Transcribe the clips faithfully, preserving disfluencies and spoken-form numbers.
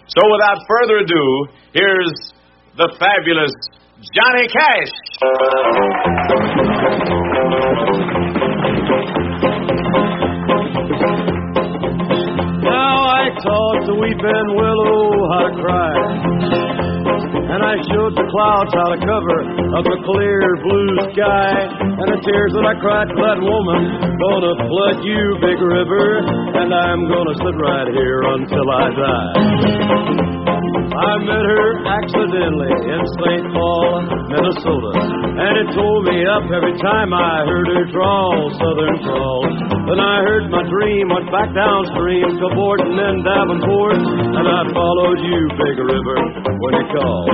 So without further ado, here's the fabulous Johnny Cash. Now I taught the weeping willow how to cry, and I showed the clouds how to cover up a clear blue sky. And the tears that I cried for that woman gonna flood you, big river, and I'm gonna sit right here until I die. I met her accidentally in Saint Paul, Minnesota, and it tore me up every time I heard her drawl, southern drawl. Then I heard my dream, went back downstream, cavorting in Davenport, and I followed you, big river, when you called.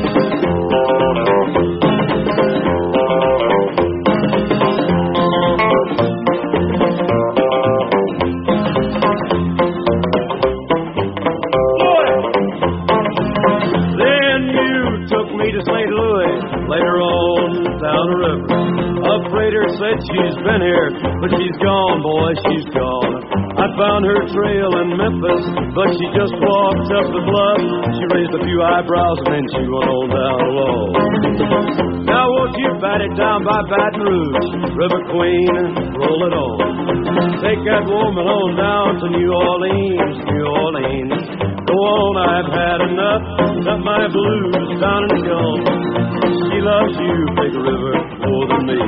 To Saint Louis, later on down the river. A freighter said she's been here, but she's gone, boy, she's gone. I found her trail in Memphis, but she just walked up the bluff. She raised a few eyebrows and then she went on down the wall. Now won't you bat it down by Baton Rouge, River Queen, roll it on. Take that woman on down to New Orleans, New Orleans. Go on, I've had enough, got my blues down and gone. She loves you, big river, more than me.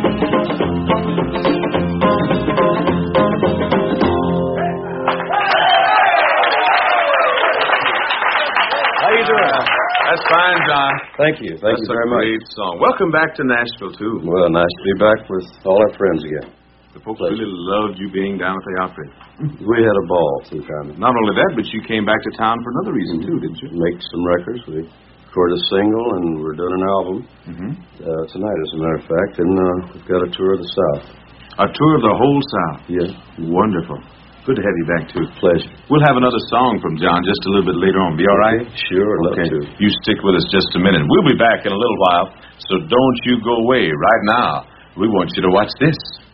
How you doing? That's fine, John. Thank you. Thank That's you very a great much. song. Welcome back to Nashville, too. Well, nice to be back with all our friends again. The folks really loved you being down at the Opry. We had a ball, too, kind of. Not only that, but you came back to town for another reason, too, didn't you? Make some records. We recorded a single, and we're doing an album Mm-hmm. uh, tonight, as a matter of fact. And uh, we've got a tour of the South. A tour of the whole South. Yeah. Wonderful. Good to have you back, too. Pleasure. We'll have another song from John just a little bit later on. Be all right? Sure, love Okay. to. You stick with us just a minute. We'll be back in a little while, so don't you go away right now. We want you to watch this.